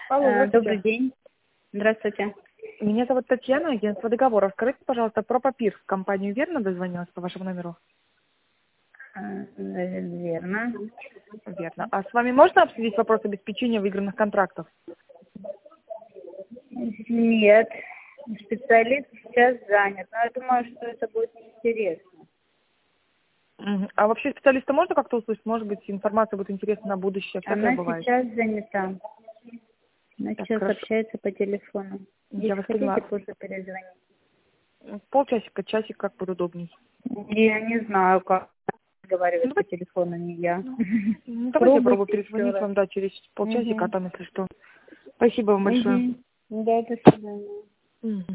Алло, здравствуйте. Добрый день. Здравствуйте. Меня зовут Татьяна, агентство договоров. Скажите, пожалуйста, про ПАПИР. В компанию «Верно» дозвонилась по вашему номеру? Верно. Верно. А с вами можно обсудить вопрос обеспечения выигранных контрактов? Нет. Специалист сейчас занят. Но я думаю, что это будет неинтересно. Мгм. А вообще специалиста можно как-то услышать? Может быть, информация будет интересна на будущее. Всякое Она бывает. сейчас занята. Она Так, сейчас хорошо. общается по телефону. Я Если вас хотите, поняла. позже перезвонить. Полчасика, часик, как будет удобней. Я не знаю, как Ну, разговаривать по давайте, телефону, не я. давайте я попробую Пробуйте еще перезвонить раз. вам, да, через полчасика, а Угу. там, если что. Спасибо вам большое. Угу. Да, до свидания. Мгм.